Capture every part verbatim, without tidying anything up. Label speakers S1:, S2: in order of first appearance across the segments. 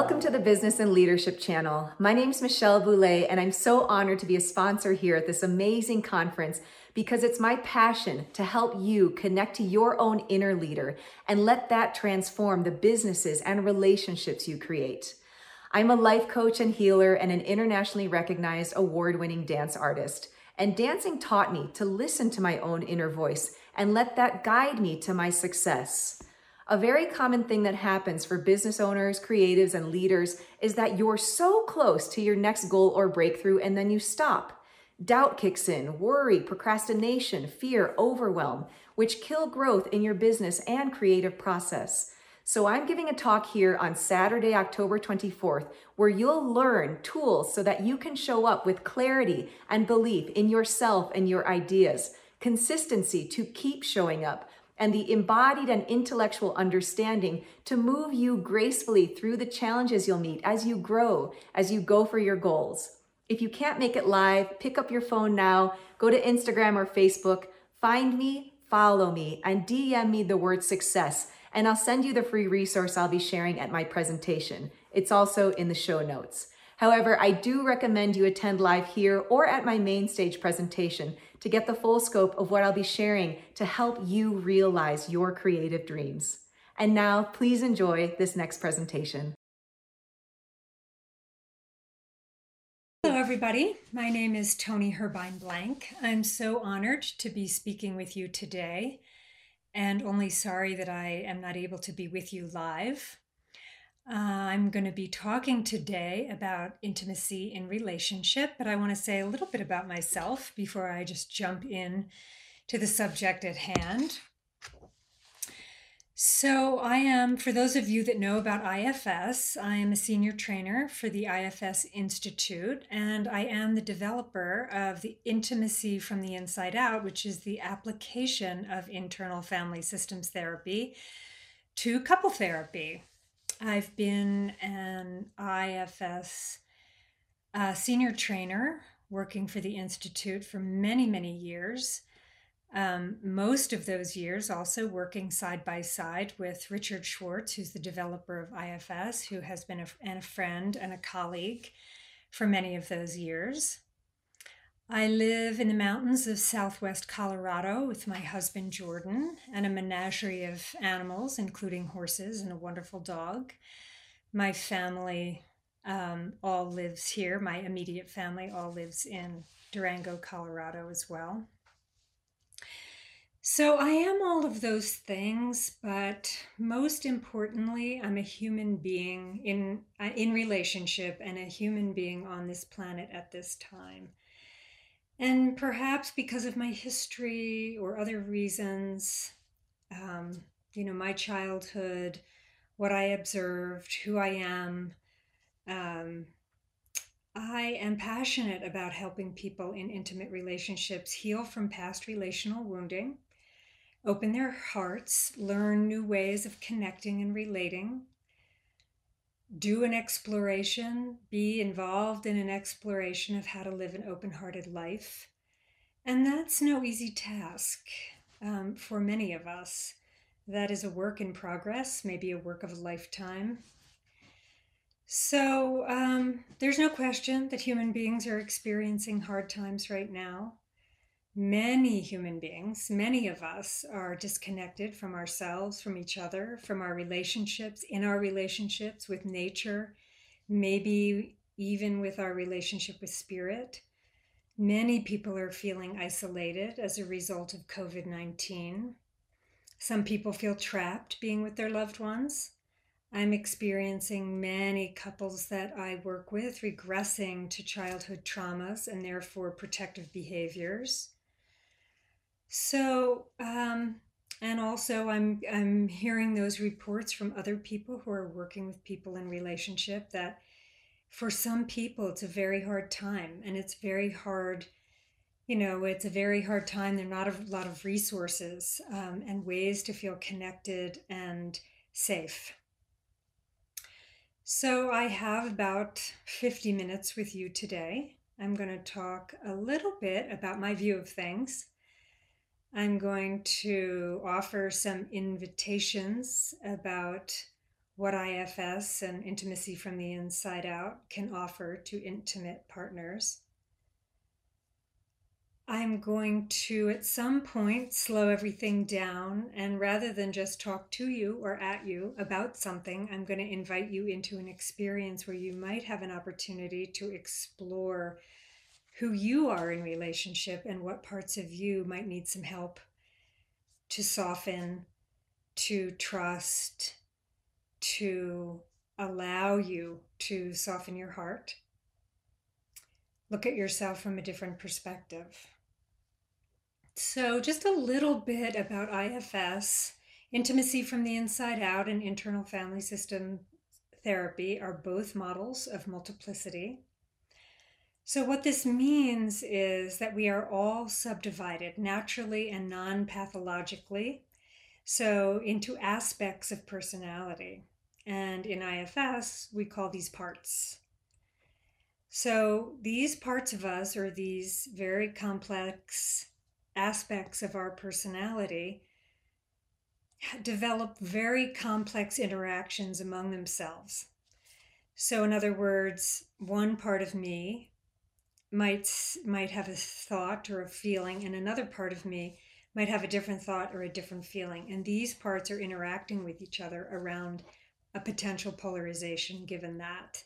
S1: Welcome to the Business and Leadership Channel. My name is Michelle Boulay, and I'm so honored to be a sponsor here at this amazing conference because it's my passion to help you connect to your own inner leader and let that transform the businesses and relationships you create. I'm a life coach and healer and an internationally recognized award-winning dance artist. And dancing taught me to listen to my own inner voice and let that guide me to my success. A very common thing that happens for business owners, creatives, and leaders is that you're so close to your next goal or breakthrough and then you stop. Doubt kicks in, worry, procrastination, fear, overwhelm, which kill growth in your business and creative process. So I'm giving a talk here on Saturday, October twenty-fourth, where you'll learn tools so that you can show up with clarity and belief in yourself and your ideas, consistency to keep showing up, and the embodied and intellectual understanding to move you gracefully through the challenges you'll meet as you grow, as you go for your goals. If you can't make it live, pick up your phone now, go to Instagram or Facebook, find me, follow me, and D M me the word success, and I'll send you the free resource I'll be sharing at my presentation. It's also in the show notes. However, I do recommend you attend live here or at my main stage presentation to get the full scope of what I'll be sharing to help you realize your creative dreams. And now, please enjoy this next presentation.
S2: Hello, everybody. My name is Toni Herbine Blank. I'm so honored to be speaking with you today, and only sorry that I am not able to be with you live. Uh, I'm going to be talking today about intimacy in relationship, but I want to say a little bit about myself before I just jump in to the subject at hand. So I am, for those of you that know about I F S, I am a senior trainer for the I F S Institute, and I am the developer of the Intimacy from the Inside Out, which is the application of internal family systems therapy to couple therapy. I've been an I F S uh, senior trainer working for the Institute for many, many years. Um, most of those years also working side by side with Richard Schwartz, who's the developer of I F S, who has been a, and a friend and a colleague for many of those years. I live in the mountains of Southwest Colorado with my husband, Jordan, and a menagerie of animals, including horses and a wonderful dog. My family um, all lives here. My immediate family all lives in Durango, Colorado as well. So I am all of those things, but most importantly, I'm a human being in, uh, in relationship and a human being on this planet at this time. And perhaps because of my history or other reasons, um, you know, my childhood, what I observed, who I am, um, I am passionate about helping people in intimate relationships heal from past relational wounding, open their hearts, learn new ways of connecting and relating, do an exploration, be involved in an exploration of how to live an open-hearted life. And that's no easy task um, for many of us. That is a work in progress, maybe a work of a lifetime. So um, there's no question that human beings are experiencing hard times right now. Many human beings, many of us are disconnected from ourselves, from each other, from our relationships, in our relationships with nature, maybe even with our relationship with spirit. Many people are feeling isolated as a result of COVID nineteen. Some people feel trapped being with their loved ones. I'm experiencing many couples that I work with regressing to childhood traumas and therefore protective behaviors. So, um, and also I'm I'm hearing those reports from other people who are working with people in relationship that for some people it's a very hard time, and it's very hard, you know, it's a very hard time. There are not a lot of resources um, and ways to feel connected and safe. So I have about fifty minutes with you today. I'm going to talk a little bit about my view of things. I'm going to offer some invitations about what I F S and intimacy from the inside out can offer to intimate partners. I'm going to, at some point, slow everything down, and rather than just talk to you or at you about something, I'm going to invite you into an experience where you might have an opportunity to explore who you are in relationship and what parts of you might need some help to soften, to trust, to allow you to soften your heart. Look at yourself from a different perspective. So just a little bit about I F S. Intimacy from the inside out and internal family system therapy are both models of multiplicity. So what this means is that we are all subdivided naturally and non-pathologically, so into aspects of personality. And in I F S, we call these parts. So these parts of us, or these very complex aspects of our personality, develop very complex interactions among themselves. So in other words, one part of me might might have a thought or a feeling, and another part of me might have a different thought or a different feeling. And these parts are interacting with each other around a potential polarization given that.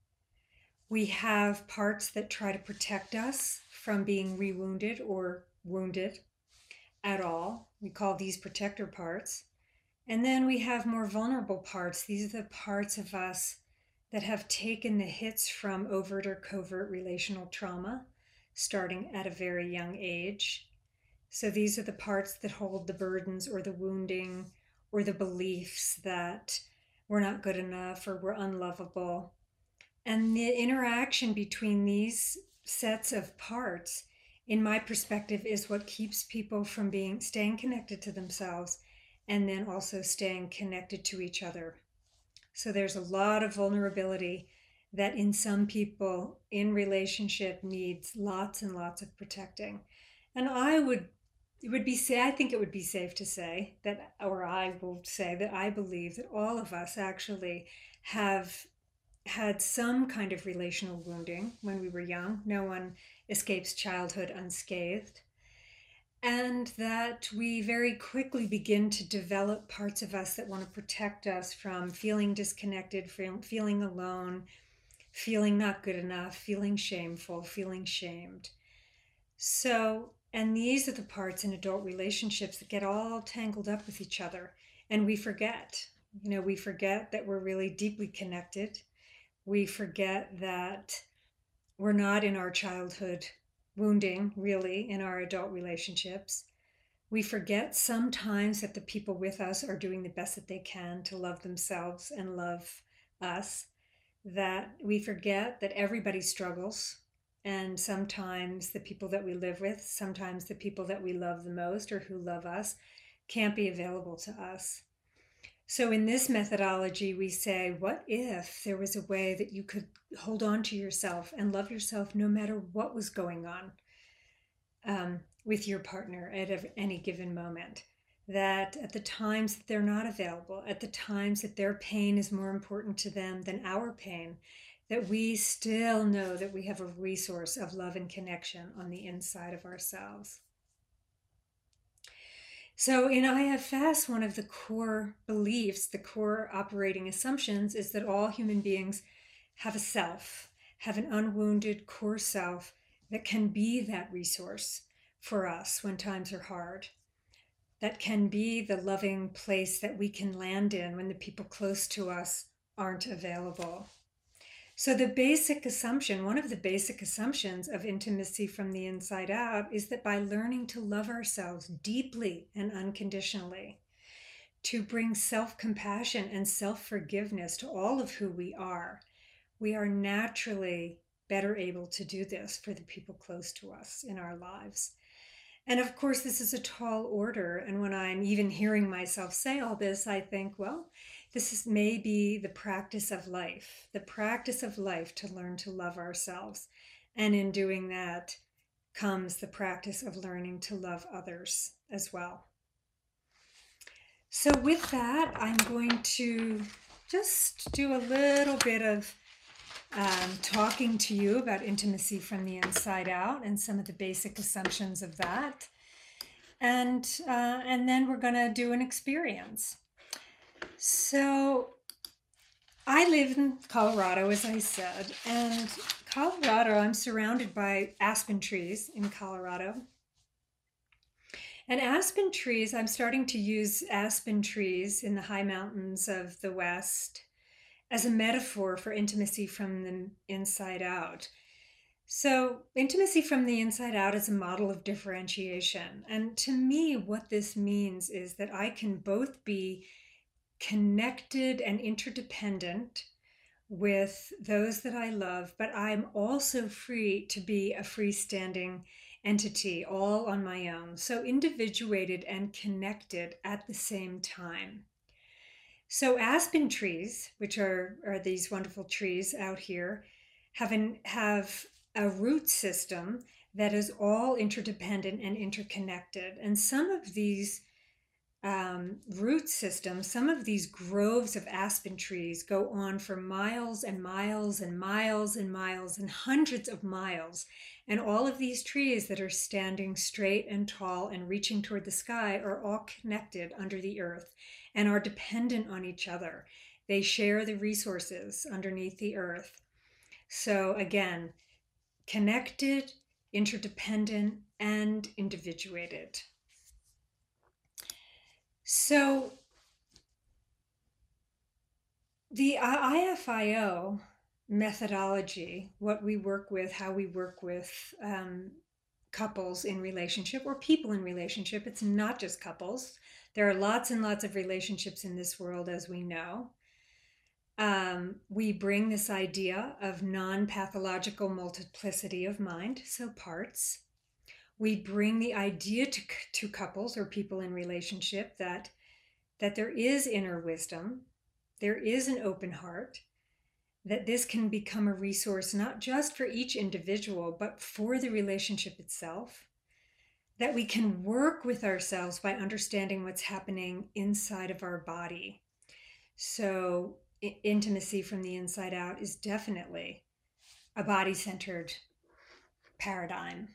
S2: We have parts that try to protect us from being rewounded or wounded at all. We call these protector parts. And then we have more vulnerable parts. These are the parts of us that have taken the hits from overt or covert relational trauma, starting at a very young age. So these are the parts that hold the burdens or the wounding or the beliefs that we're not good enough or we're unlovable. And the interaction between these sets of parts, in my perspective, is what keeps people from being staying connected to themselves and then also staying connected to each other. So there's a lot of vulnerability that in some people in relationship needs lots and lots of protecting. And I would, it would be, say, I think it would be safe to say that, or I will say that I believe that all of us actually have had some kind of relational wounding when we were young. No one escapes childhood unscathed. And that we very quickly begin to develop parts of us that want to protect us from feeling disconnected, feeling alone, feeling not good enough, feeling shameful, feeling shamed. So, and these are the parts in adult relationships that get all tangled up with each other. And we forget, you know, we forget that we're really deeply connected. We forget that we're not in our childhood wounding, really, in our adult relationships. We forget sometimes that the people with us are doing the best that they can to love themselves and love us. That we forget that everybody struggles. And sometimes the people that we live with, sometimes the people that we love the most or who love us, can't be available to us. So in this methodology, we say, what if there was a way that you could hold on to yourself and love yourself no matter what was going on um, with your partner at any given moment? That at the times that they're not available, at the times that their pain is more important to them than our pain, that we still know that we have a resource of love and connection on the inside of ourselves. So in I F S, one of the core beliefs, the core operating assumptions is that all human beings have a self, have an unwounded core self that can be that resource for us when times are hard, that can be the loving place that we can land in when the people close to us aren't available. So the basic assumption, one of the basic assumptions of intimacy from the inside out is that by learning to love ourselves deeply and unconditionally, to bring self-compassion and self-forgiveness to all of who we are, we are naturally better able to do this for the people close to us in our lives. And of course, this is a tall order. And when I'm even hearing myself say all this, I think, well, this is maybe the practice of life, the practice of life to learn to love ourselves. And in doing that comes the practice of learning to love others as well. So with that, I'm going to just do a little bit of um, talking to you about intimacy from the inside out and some of the basic assumptions of that. And, uh, and then we're going to do an experience. So I live in Colorado, as I said, and Colorado, I'm surrounded by aspen trees in Colorado. And aspen trees, I'm starting to use aspen trees in the high mountains of the West as a metaphor for intimacy from the inside out. So, intimacy from the inside out is a model of differentiation. And to me, what this means is that I can both be connected and interdependent with those that I love, but I'm also free to be a freestanding entity all on my own. So, individuated and connected at the same time. So aspen trees, which are, are these wonderful trees out here, have, an, have a root system that is all interdependent and interconnected. And some of these um, root systems, some of these groves of aspen trees go on for miles and miles and miles and miles and hundreds of miles. And all of these trees that are standing straight and tall and reaching toward the sky are all connected under the earth and are dependent on each other. They share the resources underneath the earth. So again, connected, interdependent, and individuated. So the I F I O methodology, what we work with, how we work with um, couples in relationship or people in relationship, it's not just couples. There are lots and lots of relationships in this world, as we know. Um, we bring this idea of non-pathological multiplicity of mind, so parts. We bring the idea to, to couples or people in relationship that, that there is inner wisdom, there is an open heart, that this can become a resource not just for each individual, but for the relationship itself, that we can work with ourselves by understanding what's happening inside of our body. So intimacy from the inside out is definitely a body-centered paradigm.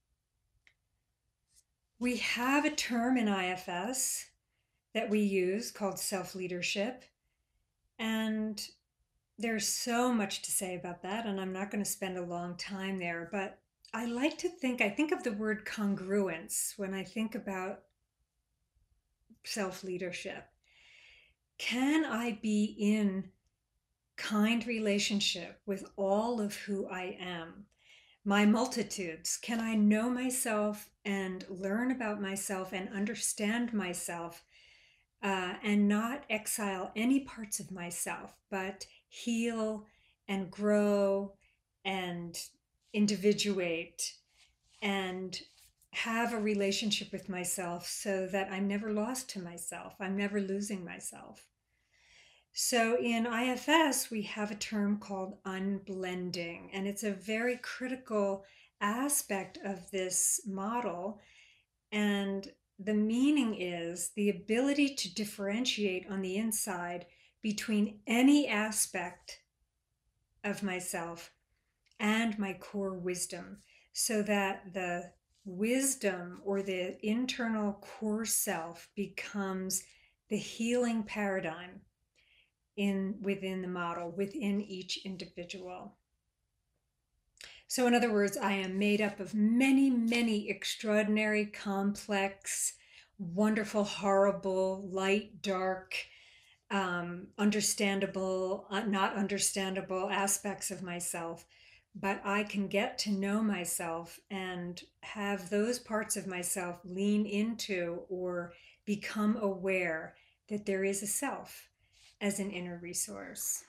S2: We have a term in I F S that we use called self-leadership, and there's so much to say about that, and I'm not going to spend a long time there, but I like to think, I think of the word congruence when I think about self-leadership. Can I be in kind relationship with all of who I am? My multitudes, can I know myself and learn about myself and understand myself uh, and not exile any parts of myself, but heal and grow and individuate and have a relationship with myself so that I'm never lost to myself. I'm never losing myself. So in I F S, we have a term called unblending, and it's a very critical aspect of this model. And the meaning is the ability to differentiate on the inside between any aspect of myself and my core wisdom, so that the wisdom or the internal core self becomes the healing paradigm in within the model, within each individual. So in other words, I am made up of many, many extraordinary, complex, wonderful, horrible, light, dark, um, understandable, uh, not understandable aspects of myself. But I can get to know myself and have those parts of myself lean into or become aware that there is a self as an inner resource.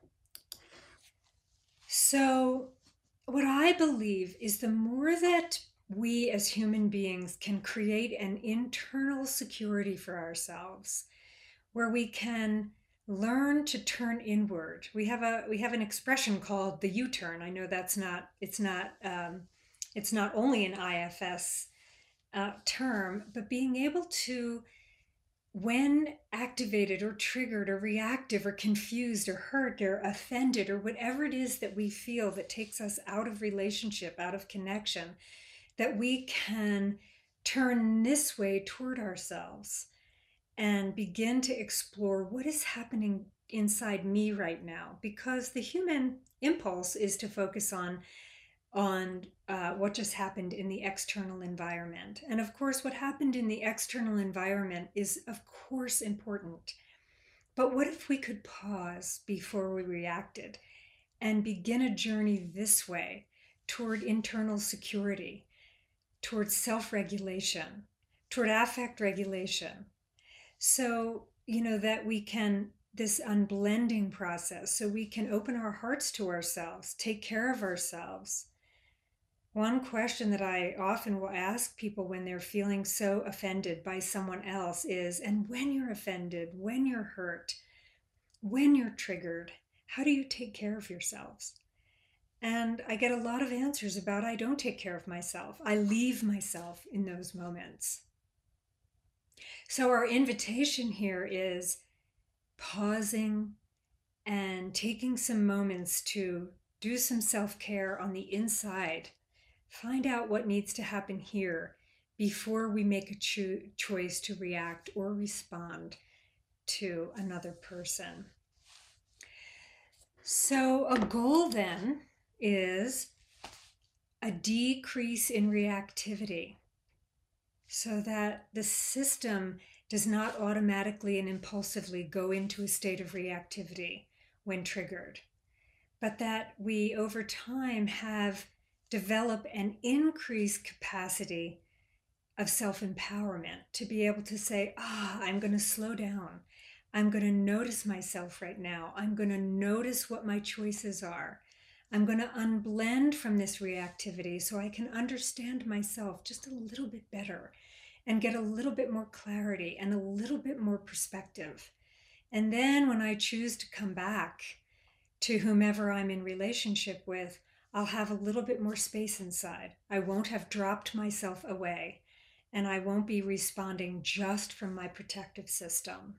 S2: So what I believe is the more that we as human beings can create an internal security for ourselves, where we can learn to turn inward. We have a we have an expression called the U-turn. I know that's not it's not um, it's not only an I F S uh, term, but being able to when activated or triggered or reactive or confused or hurt or offended or whatever it is that we feel that takes us out of relationship, out of connection, that we can turn this way toward ourselves and begin to explore what is happening inside me right now. Because the human impulse is to focus on on uh, what just happened in the external environment. And of course, what happened in the external environment is, of course, important. But what if we could pause before we reacted and begin a journey this way toward internal security, toward self regulation, toward affect regulation? So, you know, that we can, this unblending process, so we can open our hearts to ourselves, take care of ourselves. One question that I often will ask people when they're feeling so offended by someone else is, and when you're offended, when you're hurt, when you're triggered, how do you take care of yourselves? And I get a lot of answers about, I don't take care of myself. I leave myself in those moments. So our invitation here is pausing and taking some moments to do some self-care on the inside. Find out what needs to happen here before we make a cho- choice to react or respond to another person. So a goal then is a decrease in reactivity so that the system does not automatically and impulsively go into a state of reactivity when triggered, but that we over time have develop an increased capacity of self-empowerment to be able to say, ah, I'm going to slow down. I'm going to notice myself right now. I'm going to notice what my choices are. I'm going to unblend from this reactivity so I can understand myself just a little bit better and get a little bit more clarity and a little bit more perspective. And then when I choose to come back to whomever I'm in relationship with, I'll have a little bit more space inside. I won't have dropped myself away, and I won't be responding just from my protective system.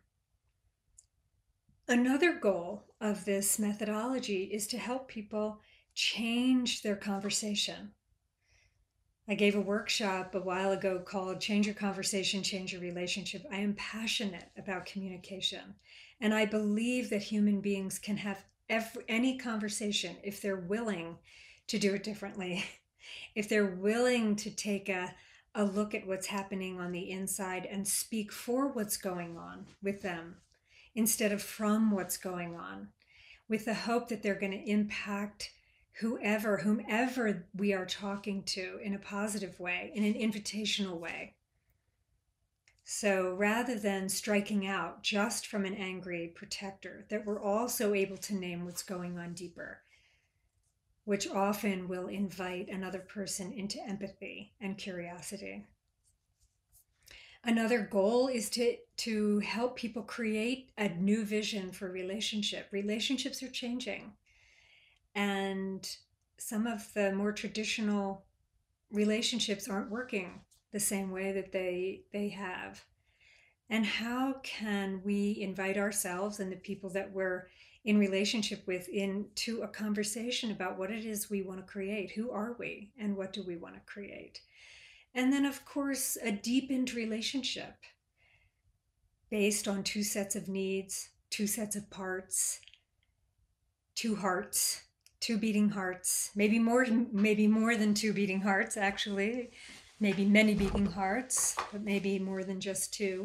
S2: Another goal of this methodology is to help people change their conversation. I gave a workshop a while ago called Change Your Conversation, Change Your Relationship. I am passionate about communication, and I believe that human beings can have every, any conversation if they're willing to do it differently, if they're willing to take a, a look at what's happening on the inside and speak for what's going on with them instead of from what's going on, with the hope that they're going to impact whoever, whomever we are talking to in a positive way, in an invitational way. So rather than striking out just from an angry protector, that we're also able to name what's going on deeper, which often will invite another person into empathy and curiosity. Another goal is to, to help people create a new vision for relationship. Relationships are changing. And some of the more traditional relationships aren't working the same way that they, they have. And how can we invite ourselves and the people that we're in relationship with into a conversation about what it is we want to create? Who are we and what do we want to create? And then, of course, a deepened relationship based on two sets of needs, two sets of parts, two hearts, two beating hearts, maybe more, maybe more than two beating hearts, actually, maybe many beating hearts, but maybe more than just two.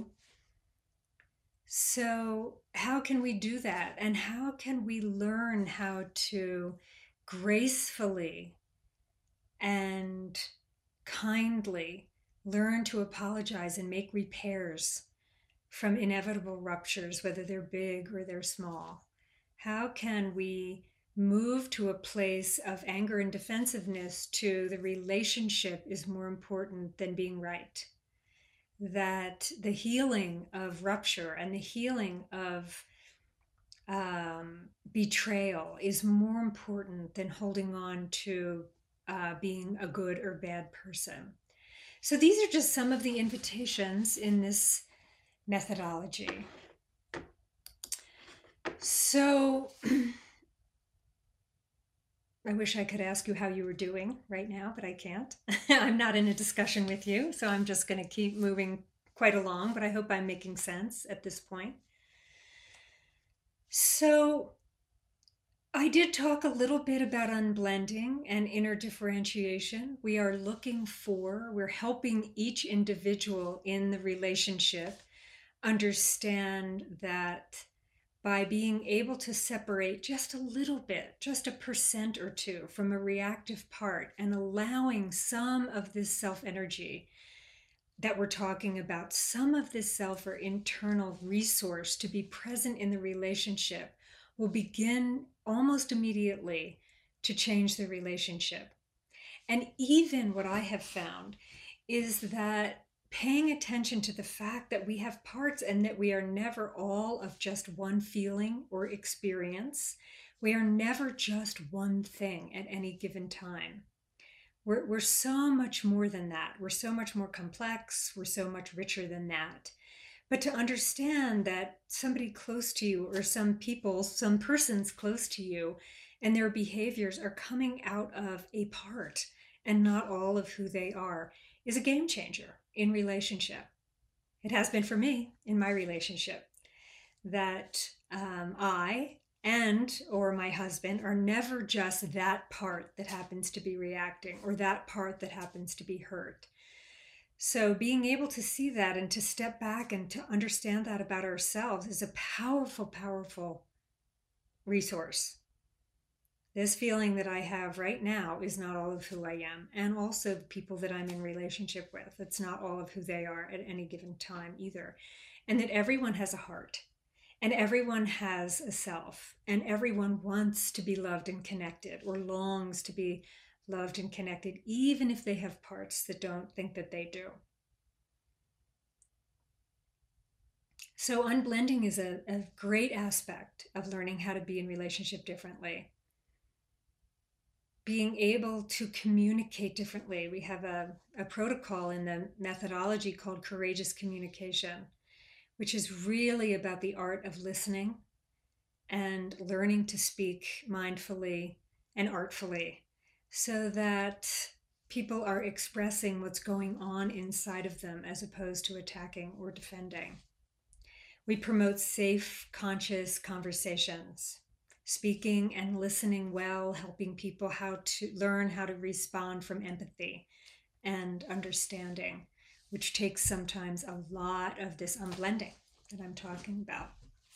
S2: So how can we do that? And how can we learn how to gracefully and kindly learn to apologize and make repairs from inevitable ruptures, whether they're big or they're small? How can we move to a place of anger and defensiveness to the relationship is more important than being right? That the healing of rupture and the healing of um, betrayal is more important than holding on to uh, being a good or bad person. So these are just some of the invitations in this methodology. So I wish I could ask you how you were doing right now, but I can't. I'm not in a discussion with you, so I'm just going to keep moving quite along, but I hope I'm making sense at this point. So I did talk a little bit about unblending and inner differentiation. We are looking for, we're helping each individual in the relationship understand that by being able to separate just a little bit, just a percent or two from a reactive part and allowing some of this self energy that we're talking about, some of this self or internal resource to be present in the relationship, will begin almost immediately to change the relationship. And even what I have found is that paying attention to the fact that we have parts and that we are never all of just one feeling or experience. We are never just one thing at any given time. We're, we're so much more than that. We're so much more complex. We're so much richer than that. But to understand that somebody close to you or some people, some persons close to you and their behaviors are coming out of a part and not all of who they are is a game changer in relationship. It has been for me in my relationship that um, I and or my husband are never just that part that happens to be reacting or that part that happens to be hurt. So being able to see that and to step back and to understand that about ourselves is a powerful, powerful resource. This feeling that I have right now is not all of who I am, and also the people that I'm in relationship with. It's not all of who they are at any given time either. And that everyone has a heart, and everyone has a self, and everyone wants to be loved and connected, or longs to be loved and connected, even if they have parts that don't think that they do. So unblending is a, a great aspect of learning how to be in relationship differently. Being able to communicate differently. We have a, a protocol in the methodology called courageous communication, which is really about the art of listening and learning to speak mindfully and artfully so that people are expressing what's going on inside of them as opposed to attacking or defending. We promote safe, conscious conversations. Speaking and listening well, helping people how to learn how to respond from empathy and understanding, which takes sometimes a lot of this unblending that I'm talking about.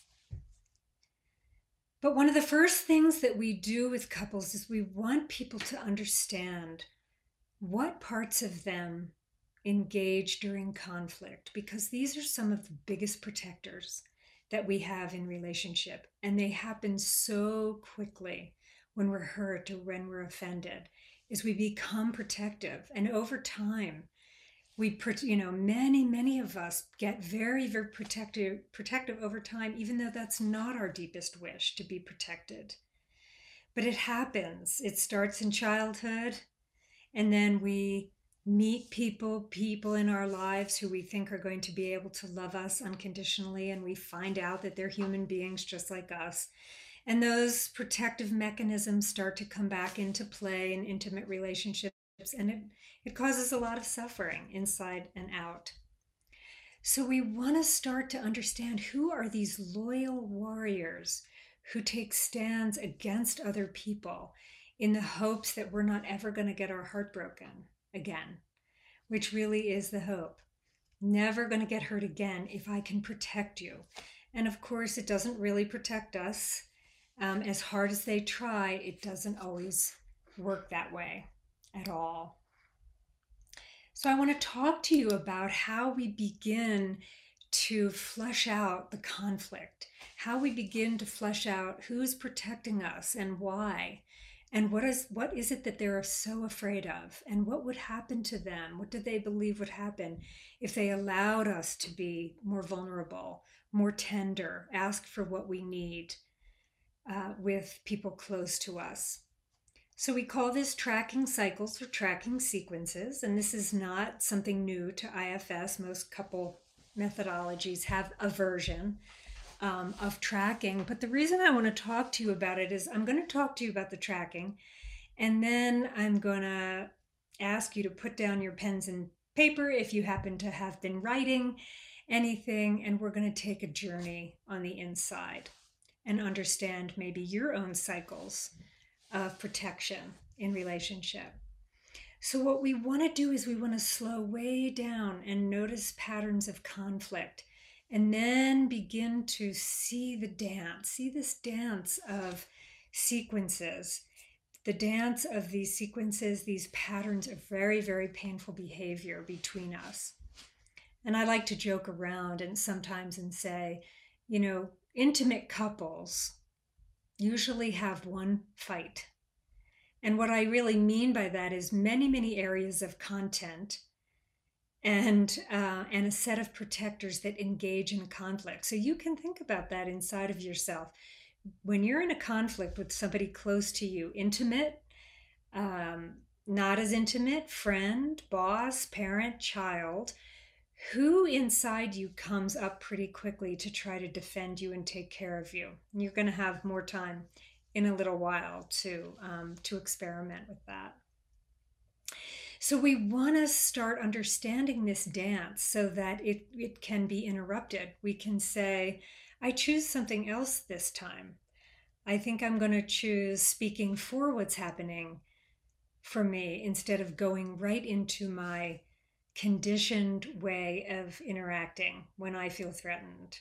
S2: But one of the first things that we do with couples is we want people to understand what parts of them engage during conflict, because these are some of the biggest protectors that we have in relationship, and they happen so quickly when we're hurt or when we're offended, is we become protective. And over time, we, you know, many, many of us get very, very protective, protective over time, even though that's not our deepest wish to be protected. But it happens. It starts in childhood, and then we meet people, people in our lives who we think are going to be able to love us unconditionally, and we find out that they're human beings just like us. And those protective mechanisms start to come back into play in intimate relationships, and it, it causes a lot of suffering inside and out. So we want to start to understand who are these loyal warriors who take stands against other people in the hopes that we're not ever going to get our heart broken again, which really is the hope. Never going to get hurt again if I can protect you. And of course, it doesn't really protect us. Um, as hard as they try, it doesn't always work that way at all. So I want to talk to you about how we begin to flesh out the conflict, how we begin to flesh out who's protecting us and why. And what is what is it that they're so afraid of? And what would happen to them? What do they believe would happen if they allowed us to be more vulnerable, more tender, ask for what we need uh, with people close to us? So we call this tracking cycles or tracking sequences. And this is not something new to I F S. Most couple methodologies have a version um, of tracking. But the reason I want to talk to you about it is I'm going to talk to you about the tracking, and then I'm going to ask you to put down your pens and paper if you happen to have been writing anything, and we're going to take a journey on the inside and understand maybe your own cycles of protection in relationship. So what we want to do is we want to slow way down and notice patterns of conflict, and then begin to see the dance, see this dance of sequences, the dance of these sequences, these patterns of very, very painful behavior between us. And I like to joke around and sometimes and say, you know, intimate couples usually have one fight. And what I really mean by that is many, many areas of content and uh, and a set of protectors that engage in conflict. So you can think about that inside of yourself. When you're in a conflict with somebody close to you, intimate, um, not as intimate, friend, boss, parent, child, who inside you comes up pretty quickly to try to defend you and take care of you? And you're going to have more time in a little while to um, to experiment with that. So we want to start understanding this dance so that it, it can be interrupted. We can say, I choose something else this time. I think I'm going to choose speaking for what's happening for me instead of going right into my conditioned way of interacting when I feel threatened.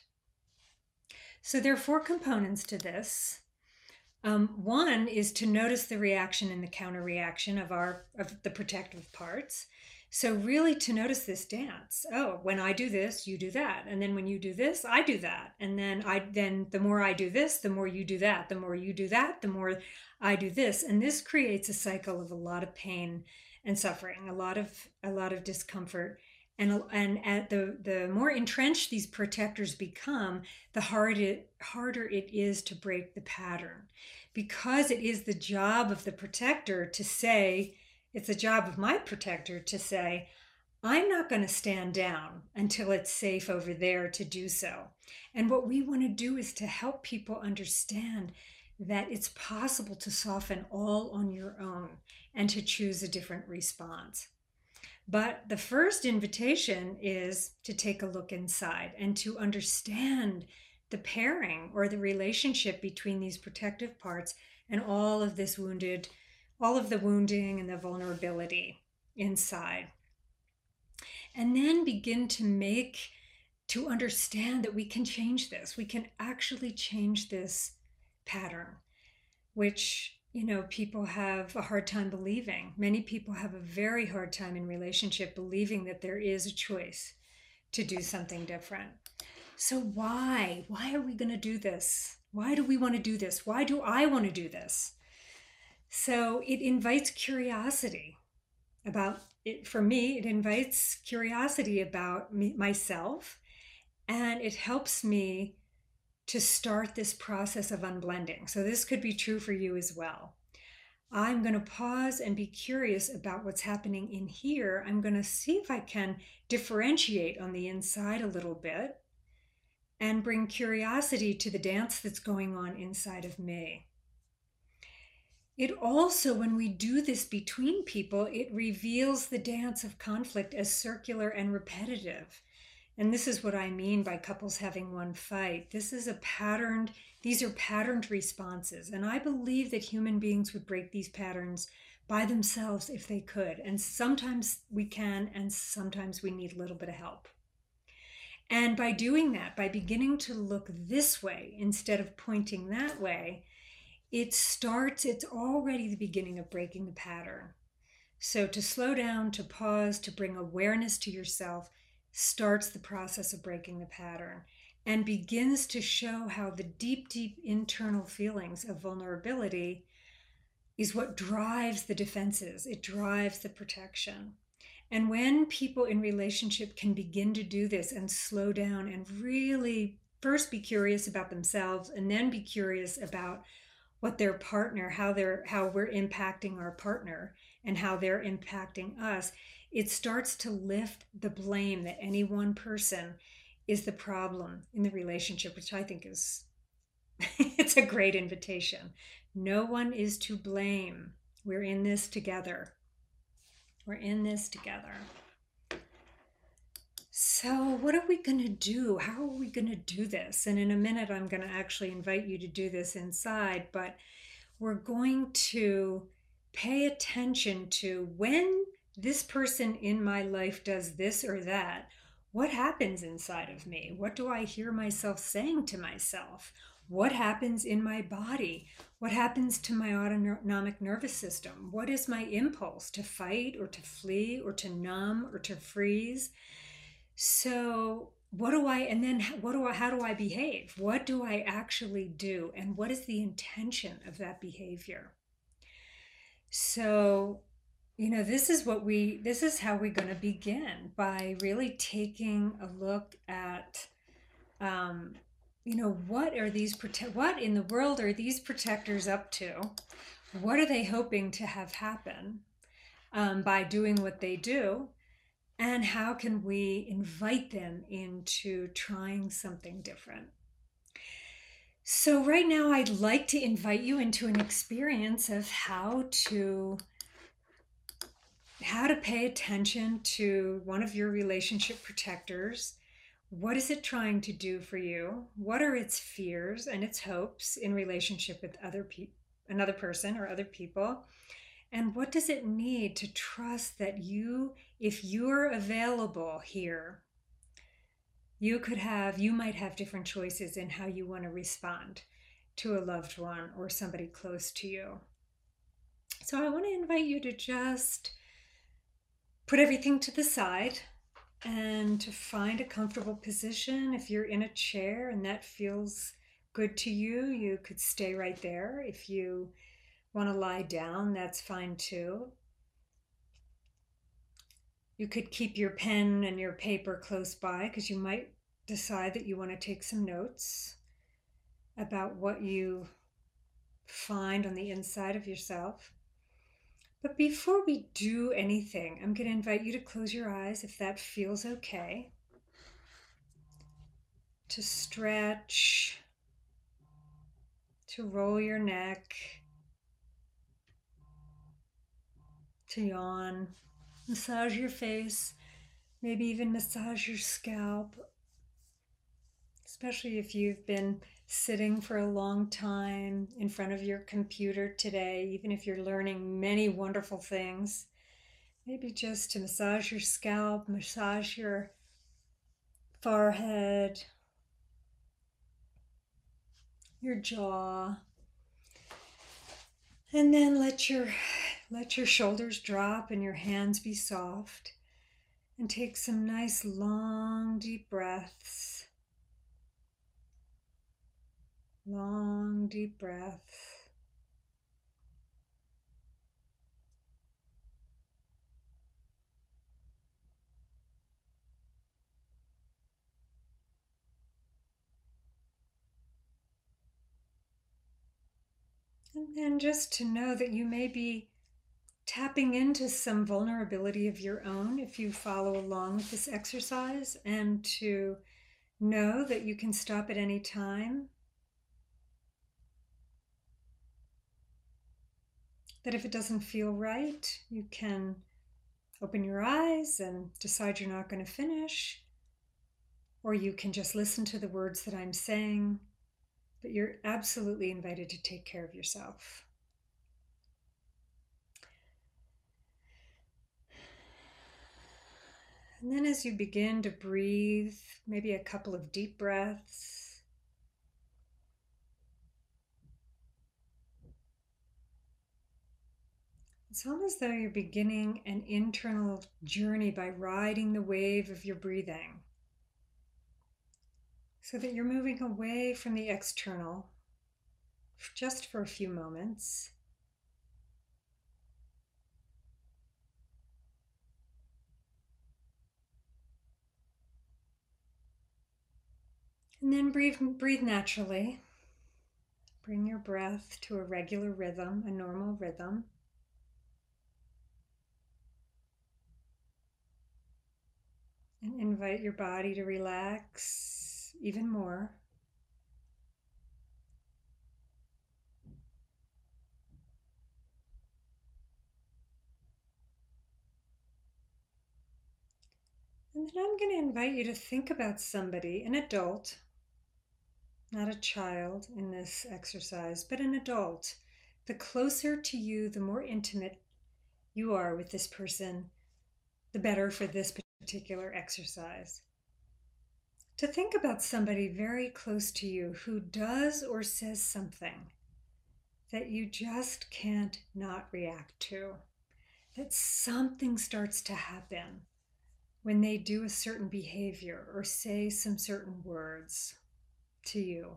S2: So there are four components to this. Um, one is to notice the reaction and the counter reaction of our of the protective parts. So really to notice this dance. Oh, when I do this, you do that. And then when you do this, I do that. And then I then the more I do this, the more you do that. The more you do that, the more I do this. And this creates a cycle of a lot of pain and suffering, a lot of a lot of discomfort. And, and at the, the more entrenched these protectors become, the hard it, harder it is to break the pattern. Because it is the job of the protector to say, it's the job of my protector to say, I'm not going to stand down until it's safe over there to do so. And what we want to do is to help people understand that it's possible to soften all on your own and to choose a different response. But the first invitation is to take a look inside and to understand the pairing or the relationship between these protective parts and all of this wounded, all of the wounding and the vulnerability inside. And then begin to make, to understand that we can change this. We can actually change this pattern, which you know, people have a hard time believing. Many people have a very hard time in relationship believing that there is a choice to do something different. So why? Why are we going to do this? Why do we want to do this? Why do I want to do this? So it invites curiosity about it. For me, it invites curiosity about me, myself, and it helps me to start this process of unblending. So this could be true for you as well. I'm going to pause and be curious about what's happening in here. I'm going to see if I can differentiate on the inside a little bit and bring curiosity to the dance that's going on inside of me. It also, when we do this between people, it reveals the dance of conflict as circular and repetitive. And this is what I mean by couples having one fight. This is a patterned, these are patterned responses. And I believe that human beings would break these patterns by themselves if they could. And sometimes we can, and sometimes we need a little bit of help. And by doing that, by beginning to look this way instead of pointing that way, it starts, it's already the beginning of breaking the pattern. So to slow down, to pause, to bring awareness to yourself, starts the process of breaking the pattern and begins to show how the deep, deep internal feelings of vulnerability is what drives the defenses. It drives the protection. And when people in relationship can begin to do this and slow down and really first be curious about themselves and then be curious about what their partner, how they're, how we're impacting our partner and how they're impacting us, it starts to lift the blame that any one person is the problem in the relationship, which I think is, it's a great invitation. No one is to blame. We're in this together. We're in this together. So what are we going to do? How are we going to do this? And in a minute, I'm going to actually invite you to do this inside, but we're going to pay attention to when this person in my life does this or that. What happens inside of me? What do I hear myself saying to myself? What happens in my body? What happens to my autonomic nervous system? What is my impulse to fight or to flee or to numb or to freeze? So what do I, and then what do I, how do I behave? What do I actually do? And what is the intention of that behavior? So, you know, this is what we, this is how we're going to begin, by really taking a look at, um, you know, what are these, prote- what in the world are these protectors up to? What are they hoping to have happen um, by doing what they do? And how can we invite them into trying something different? So right now, I'd like to invite you into an experience of how to how to pay attention to one of your relationship protectors. What is it trying to do for you? What are its fears and its hopes in relationship with other people, another person or other people? And what does it need to trust that you, if you're available here, you could have, you might have different choices in how you want to respond to a loved one or somebody close to you. So I want to invite you to just put everything to the side and to find a comfortable position. If you're in a chair and that feels good to you, you could stay right there. If you want to lie down, that's fine too. You could keep your pen and your paper close by because you might decide that you want to take some notes about what you find on the inside of yourself. But before we do anything, I'm going to invite you to close your eyes if that feels okay. To stretch, to roll your neck, to yawn, massage your face, maybe even massage your scalp, especially if you've been sitting for a long time in front of your computer today, even if you're learning many wonderful things. Maybe just to massage your scalp, massage your forehead, your jaw, and then let your let your shoulders drop and your hands be soft, and take some nice long deep breaths. Long deep breath. And then just to know that you may be tapping into some vulnerability of your own if you follow along with this exercise, and to know that you can stop at any time. That if it doesn't feel right, you can open your eyes and decide you're not going to finish, or you can just listen to the words that I'm saying, but you're absolutely invited to take care of yourself. And then as you begin to breathe, maybe a couple of deep breaths, it's almost as though you're beginning an internal journey by riding the wave of your breathing, so that you're moving away from the external just for a few moments. And then breathe, breathe naturally. Bring your breath to a regular rhythm, a normal rhythm. And invite your body to relax even more. And then I'm going to invite you to think about somebody, an adult, not a child in this exercise, but an adult. The closer to you, the more intimate you are with this person, the better for this particular exercise. To think about somebody very close to you who does or says something that you just can't not react to, that something starts to happen when they do a certain behavior or say some certain words to you.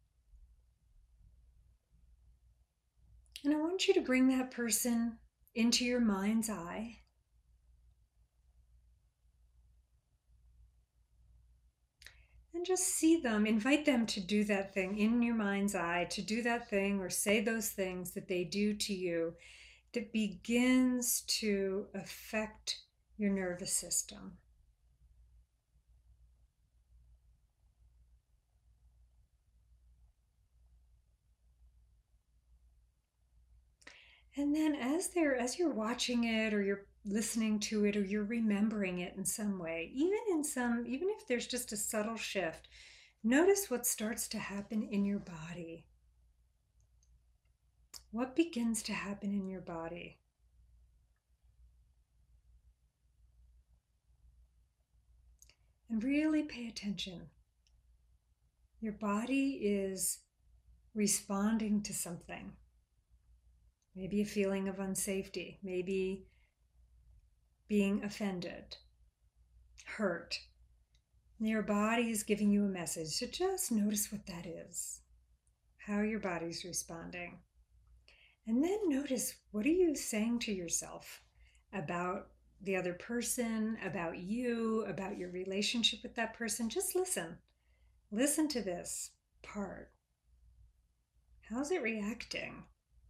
S2: And I want you to bring that person into your mind's eye. And just see them, invite them to do that thing in your mind's eye, to do that thing or say those things that they do to you that begins to affect your nervous system. And then as they're as you're watching it or you're listening to it or you're remembering it in some way, even in some even if there's just a subtle shift, notice what starts to happen in your body. What begins to happen in your body? And really pay attention. Your body is responding to something. Maybe a feeling of unsafety, maybe being offended, hurt. Your body is giving you a message. So just notice what that is, how your body's responding. And then notice, what are you saying to yourself about the other person, about you, about your relationship with that person? Just listen. Listen to this part. How's it reacting?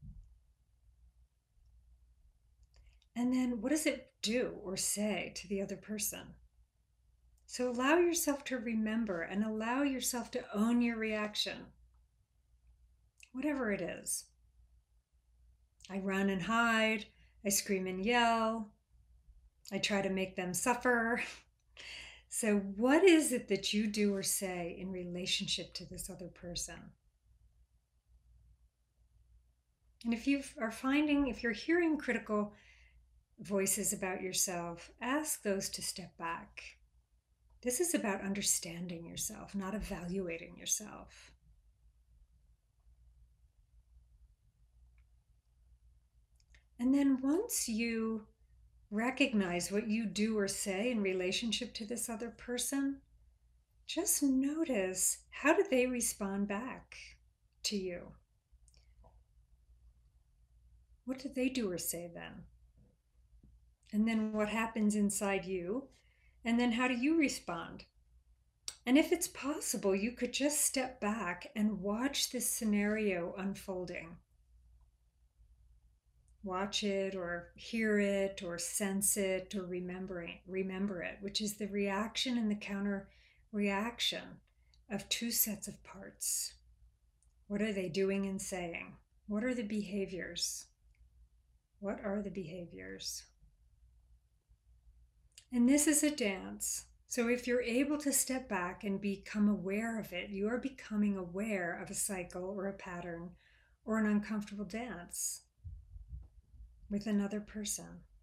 S2: And then what does it do or say to the other person? So allow yourself to remember and allow yourself to own your reaction, whatever it is. I run and hide, I scream and yell, I try to make them suffer. So what is it that you do or say in relationship to this other person? And if you are finding, if you're hearing critical voices about yourself, ask those to step back. This is about understanding yourself, not evaluating yourself. And then once you recognize what you do or say in relationship to this other person, just notice, how do they respond back to you? What do they do or say then? And then what happens inside you? And then how do you respond? And if it's possible, you could just step back and watch this scenario unfolding. Watch it or hear it or sense it or remember it, remember it, which is the reaction and the counter reaction of two sets of parts. What are they doing and saying? What are the behaviors? What are the behaviors? And this is a dance. So if you're able to step back and become aware of it, you are becoming aware of a cycle or a pattern or an uncomfortable dance with another person.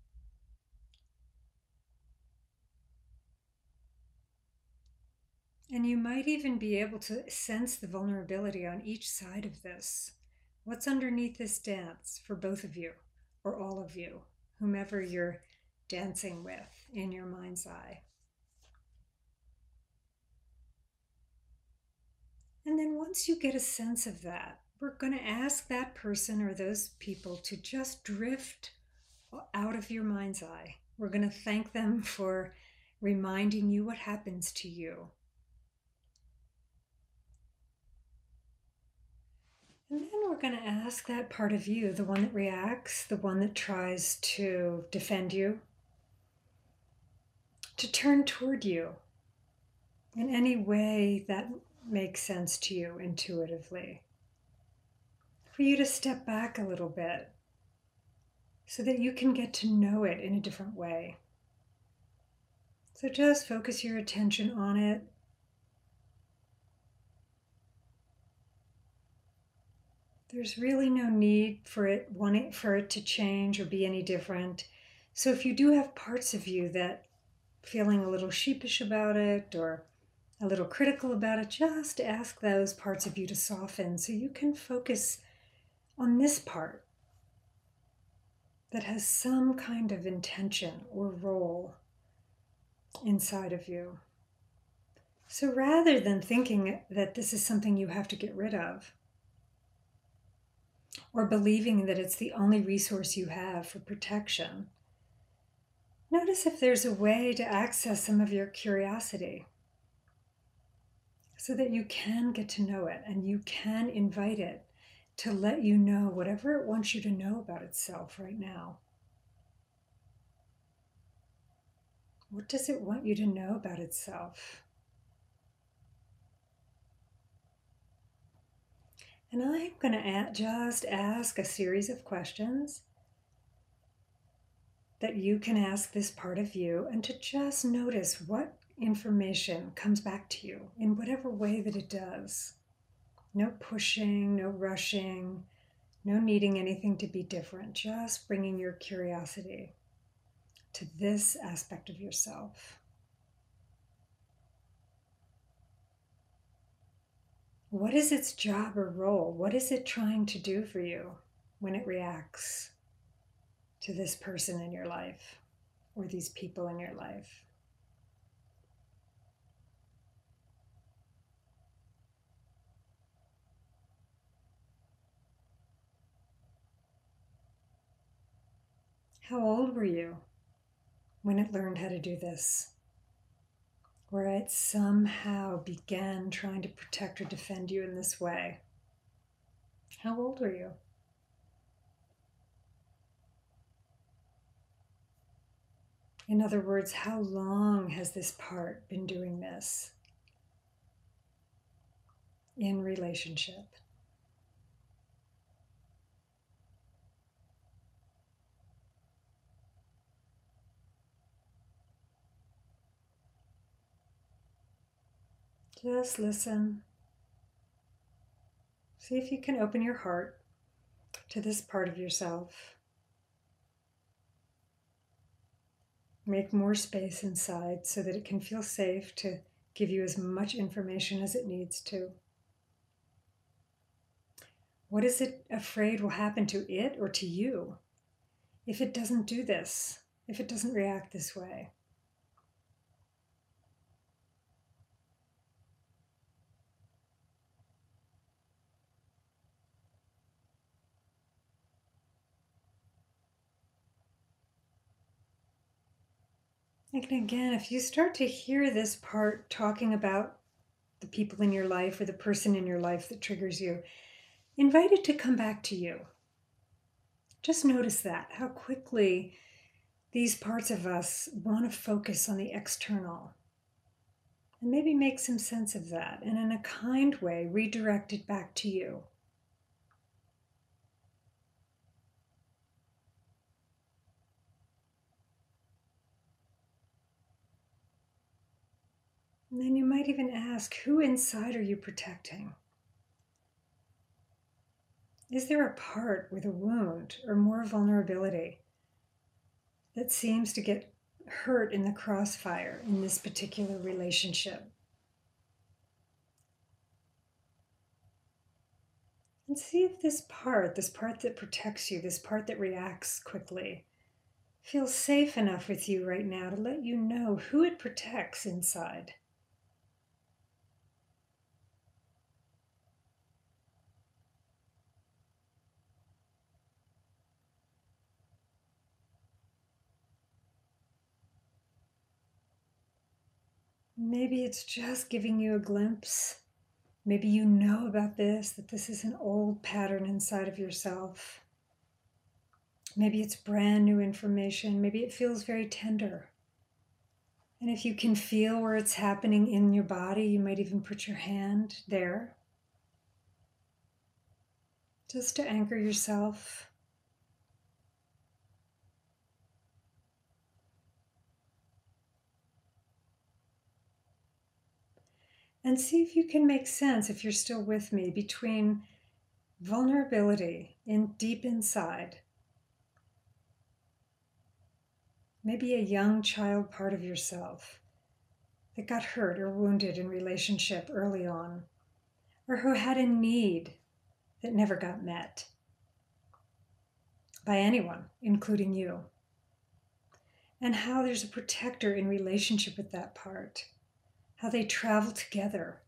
S2: And you might even be able to sense the vulnerability on each side of this. What's underneath this dance for both of you or all of you, whomever you're dancing with in your mind's eye. And then once you get a sense of that, we're going to ask that person or those people to just drift out of your mind's eye. We're going to thank them for reminding you what happens to you. And then we're going to ask that part of you, the one that reacts, the one that tries to defend you, to turn toward you in any way that makes sense to you intuitively. For you to step back a little bit so that you can get to know it in a different way. So just focus your attention on it. There's really no need for it, wanting for it to change or be any different. So if you do have parts of you that feeling a little sheepish about it or a little critical about it, just ask those parts of you to soften so you can focus on this part that has some kind of intention or role inside of you. So rather than thinking that this is something you have to get rid of, or believing that it's the only resource you have for protection, notice if there's a way to access some of your curiosity so that you can get to know it and you can invite it to let you know whatever it wants you to know about itself right now. What does it want you to know about itself? And I'm going to just ask a series of questions that you can ask this part of you, and to just notice what information comes back to you in whatever way that it does. No pushing, no rushing, no needing anything to be different, just bringing your curiosity to this aspect of yourself. What is its job or role? What is it trying to do for you when it reacts to this person in your life or these people in your life? How old were you when it learned how to do this? Where it somehow began trying to protect or defend you in this way? How old were you? In other words, how long has this part been doing this in relationship? Just listen. See if you can open your heart to this part of yourself. Make more space inside so that it can feel safe to give you as much information as it needs to. What is it afraid will happen to it or to you if it doesn't do this, if it doesn't react this way? And again, if you start to hear this part talking about the people in your life or the person in your life that triggers you, invite it to come back to you. Just notice that, how quickly these parts of us want to focus on the external. And maybe make some sense of that, and in a kind way, redirect it back to you. And then you might even ask, who inside are you protecting? Is there a part with a wound or more vulnerability that seems to get hurt in the crossfire in this particular relationship? And see if this part, this part that protects you, this part that reacts quickly, feels safe enough with you right now to let you know who it protects inside. Maybe it's just giving you a glimpse. Maybe you know about this, that this is an old pattern inside of yourself. Maybe it's brand new information. Maybe it feels very tender. And if you can feel where it's happening in your body, you might even put your hand there, just to anchor yourself. And see if you can make sense, if you're still with me, between vulnerability in deep inside, maybe a young child part of yourself that got hurt or wounded in relationship early on, or who had a need that never got met by anyone, including you, and how there's a protector in relationship with that part, how they travel together.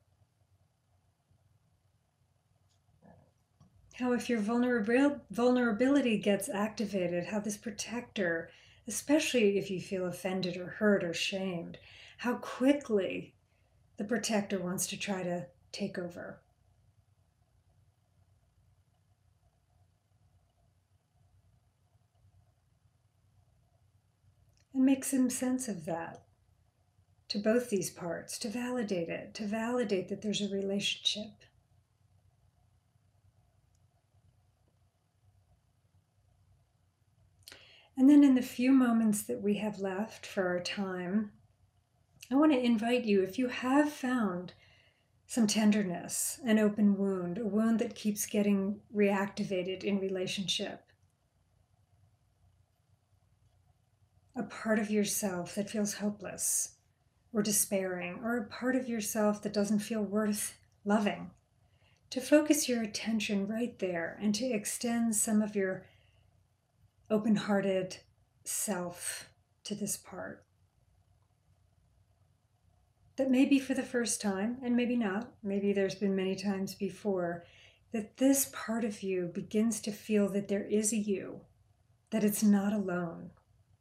S2: How if your vulnerabil- vulnerability gets activated, how this protector, especially if you feel offended or hurt or shamed, how quickly the protector wants to try to take over. And make some sense of that to both these parts, to validate it, to validate that there's a relationship. And then in the few moments that we have left for our time, I want to invite you, if you have found some tenderness, an open wound, a wound that keeps getting reactivated in relationship, a part of yourself that feels hopeless or despairing, or a part of yourself that doesn't feel worth loving, to focus your attention right there and to extend some of your open-hearted self to this part. That maybe for the first time, and maybe not, maybe there's been many times before, that this part of you begins to feel that there is a you, that it's not alone.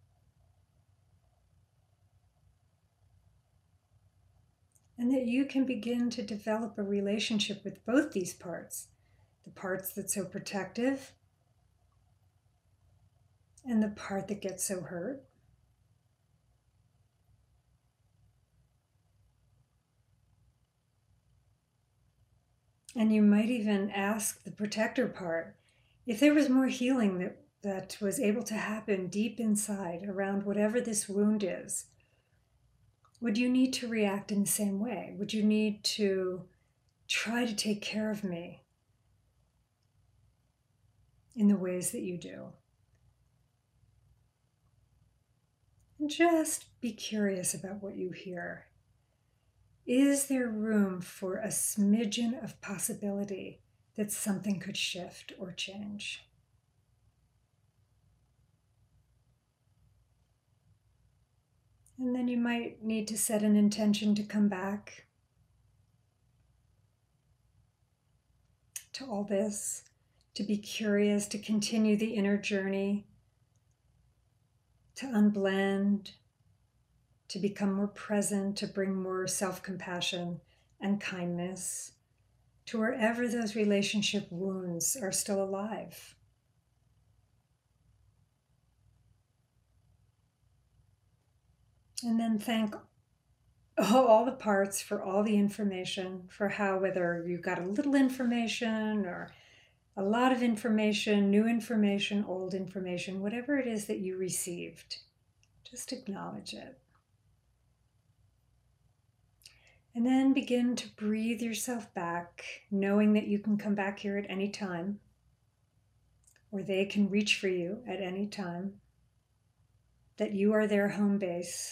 S2: And that you can begin to develop a relationship with both these parts, the parts that's so protective and the part that gets so hurt. And you might even ask the protector part if there was more healing that, that was able to happen deep inside around whatever this wound is. Would you need to react in the same way? Would you need to try to take care of me in the ways that you do? And just be curious about what you hear. Is there room for a smidgen of possibility that something could shift or change? And then you might need to set an intention to come back to all this, to be curious, to continue the inner journey, to unblend, to become more present, to bring more self-compassion and kindness to wherever those relationship wounds are still alive. And then thank all the parts for all the information, for how, whether you got a little information or a lot of information, new information, old information, whatever it is that you received, just acknowledge it. And then begin to breathe yourself back, knowing that you can come back here at any time, or they can reach for you at any time, that you are their home base.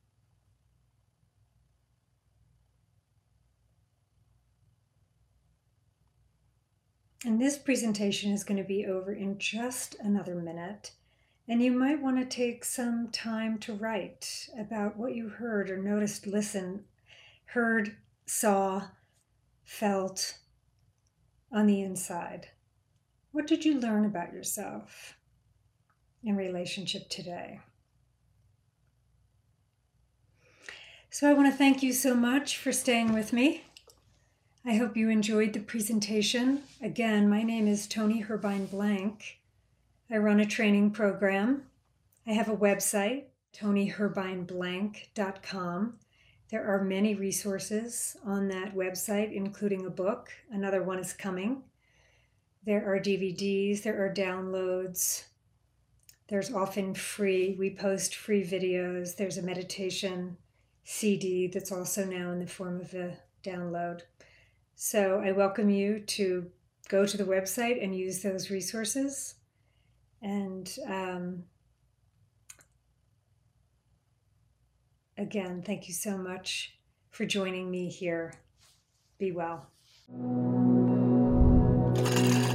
S2: And this presentation is going to be over in just another minute. And you might want to take some time to write about what you heard or noticed, listened, heard, saw, felt on the inside. What did you learn about yourself in relationship today? So I want to thank you so much for staying with me. I hope you enjoyed the presentation. Again, my name is Toni Herbine Blank. I run a training program. I have a website, toni herbine blank dot com. There are many resources on that website, including a book. Another one is coming. There are D V Ds, there are downloads. There's often free, we post free videos. There's a meditation C D that's also now in the form of a download. So I welcome you to go to the website and use those resources. And um, again, thank you so much for joining me here. Be well.